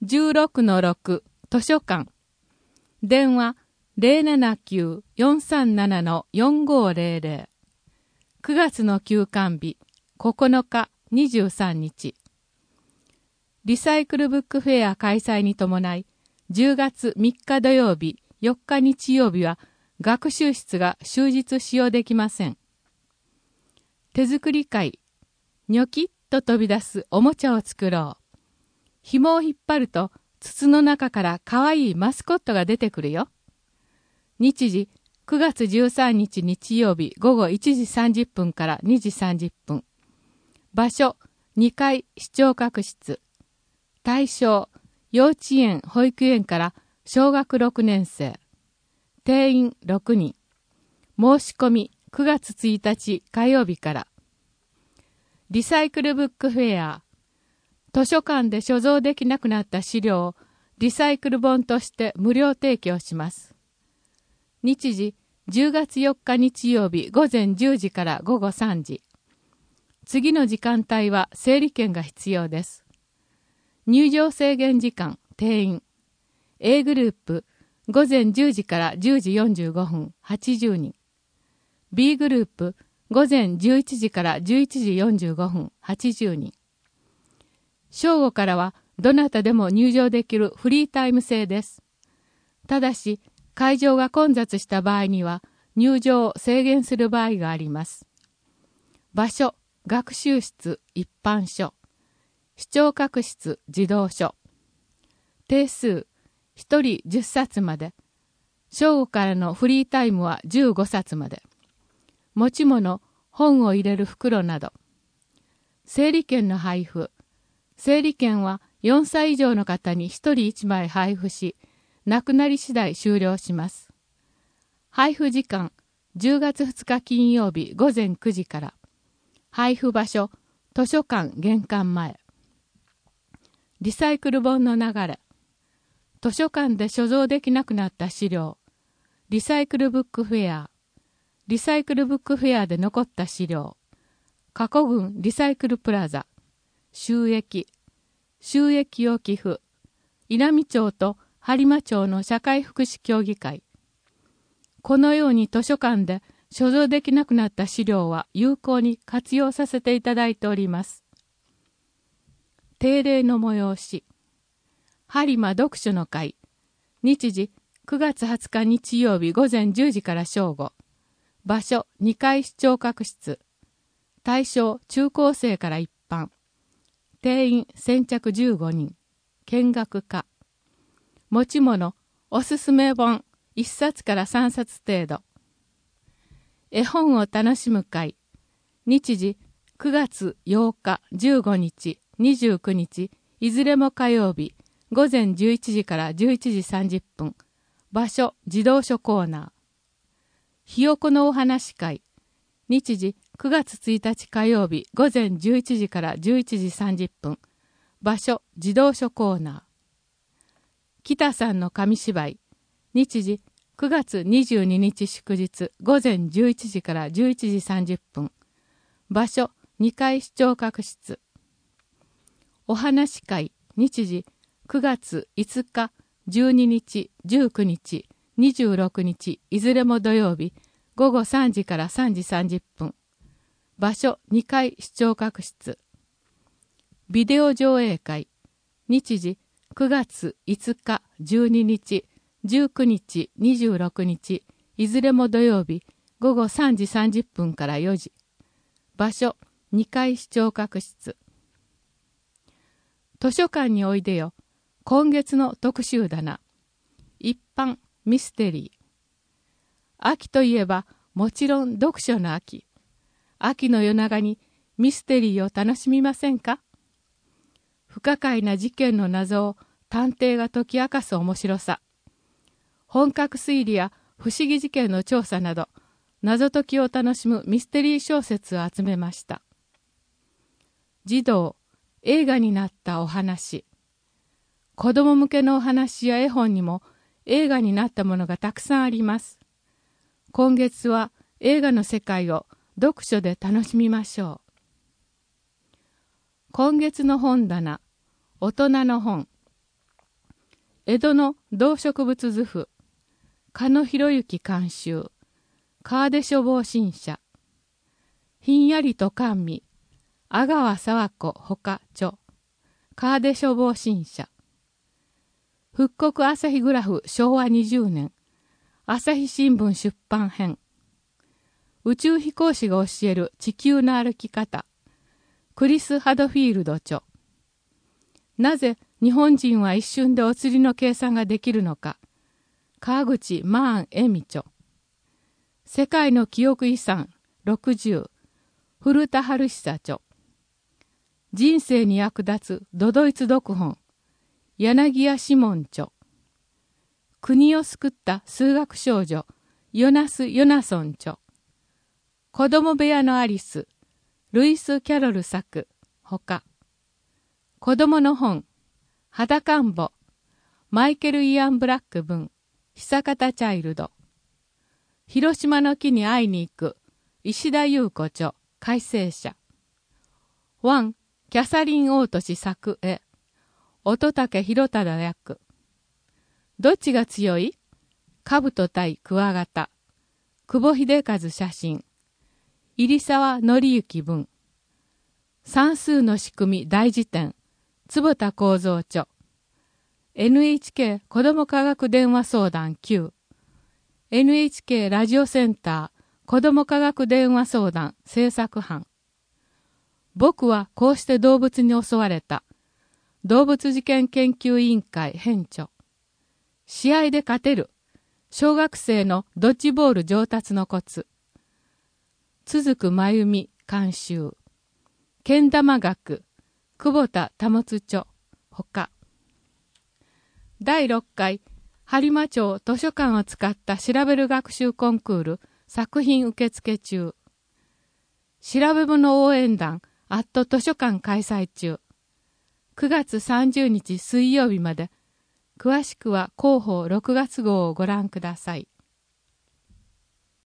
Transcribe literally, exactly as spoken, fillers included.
じゅうろくのろく 図書館。電話 ゼロななきゅう よんさんなな よんごゼロゼロ。くがつの休館日ここのかにじゅうさんにち。リサイクルブックフェア開催に伴い、じゅうがつみっか土曜日、よっか日曜日は学習室が終日使用できません。手作り会、ニョキッと飛び出すおもちゃを作ろう。紐を引っ張ると筒の中からかわいいマスコットが出てくるよ。日時くがつじゅうさんにち日曜日ごごいちじさんじゅっぷんからにじさんじゅっぷん。場所にかい視聴覚室。対象幼稚園保育園から小学ろくねんせい。定員ろくにん。申し込みくがつついたち火曜日から。リサイクルブックフェア。図書館で所蔵できなくなった資料をリサイクル本として無料提供します。日時じゅうがつよっか日曜日ごぜんじゅうじからごごさんじ。次の時間帯は整理券が必要です。入場制限時間定員。A グループごぜんじゅうじからじゅうじよんじゅうごふんはちじゅうにん。B グループごぜんじゅういちじからじゅういちじよんじゅうごふんはちじゅうにん。正午からはどなたでも入場できるフリータイム制です。ただし会場が混雑した場合には入場を制限する場合があります。場所、学習室、一般書。視聴覚室、児童書。定数、ひとりじゅっさつまで。正午からのフリータイムはじゅうごさつまで。持ち物、本を入れる袋など。整理券の配布。整理券はよんさい以上の方にひとりいちまい配布し、なくなり次第終了します。配布時間、じゅうがつふつか金曜日ごぜんくじから。配布場所、図書館玄関前。リサイクル本の流れ。図書館で所蔵できなくなった資料。リサイクルブックフェア。リサイクルブックフェアで残った資料。過去群リサイクルプラザ。収益。収益を寄付。稲美町と播磨町の社会福祉協議会。このように図書館で所蔵できなくなった資料は有効に活用させていただいております。定例の催し。播磨読書の会。日時くがつはつか日曜日ごぜんじゅうじから正午。場所にかい視聴覚室。対象中高生から一般。定員先着じゅうごにん。見学家。持ち物、おすすめ本いっさつからさんさつ程度。絵本を楽しむ会。日時くがつようか、じゅうごにち、にじゅうくにち、いずれも火曜日、ごぜんじゅういちじからじゅういちじさんじゅっぷん。場所、児童書コーナー。ひよこのお話会。日時くがつついたち火曜日ごぜんじゅういちじからじゅういちじさんじゅっぷん。場所、児童書コーナー。北さんの紙芝居。日時くがつにじゅうににち祝日ごぜんじゅういちじからじゅういちじさんじゅっぷん。場所にかい視聴覚室。お話会。日時くがついつか、じゅうににち、じゅうくにち、にじゅうろくにち、いずれも土曜日ごごさんじからさんじさんじゅっぷん。場所にかい視聴覚室。ビデオ上映会。日時くがついつか、じゅうににち、じゅうくにち、にじゅうろくにち、いずれも土曜日ごごさんじさんじゅっぷんからよじ。場所にかい視聴覚室。図書館においでよ。今月の特集棚。一般ミステリー。秋といえばもちろん読書の秋。秋の夜長にミステリーを楽しみませんか？不可解な事件の謎を探偵が解き明かす面白さ。本格推理や不思議事件の調査など、謎解きを楽しむミステリー小説を集めました。児童、映画になったお話。子供向けのお話や絵本にも映画になったものがたくさんあります。今月は映画の世界を読書で楽しみましょう。今月の本棚、大人の本。 江戸の動植物図譜、加野博之監修、川出処方新社、ひんやりと甘味、阿川佐和子ほか著、川出処方新社、復刻朝日グラフしょうわにじゅうねん、朝日新聞出版編、宇宙飛行士が教える地球の歩き方、クリス・ハドフィールド著、なぜ日本人は一瞬でお釣りの計算ができるのか、川口マーン恵美著、世界の記憶遺産ろくじゅう、古田春久著、人生に役立つ都々逸読本、柳家志門著、国を救った数学少女、ヨナス・ヨナソン著、子供部屋のアリス、ルイス・キャロル作、ほか、子供の本、裸んぼ、マイケル・イアン・ブラック文、久方チャイルド、広島の木に会いに行く、石田優子著、改正者、ワン、キャサリン・オート氏作絵、乙武広忠役、どっちが強い？兜対クワガタ、久保秀和写真、入沢紀之文、算数の仕組み大辞典、坪田幸三著、エヌエイチケー 子ども科学電話相談きゅう、エヌエイチケー ラジオセンター子ども科学電話相談制作班、僕はこうして動物に襲われた、動物事件研究委員会編著、試合で勝てる、小学生のドッジボール上達のコツ、続く真由美監修、けん玉学、久保田保著、ほか。だいろっかい、播磨町図書館を使った調べる学習コンクール作品受付中。調べ物応援団アット図書館開催中。くがつさんじゅうにち水曜日まで。詳しくは広報ろくがつ号をご覧ください。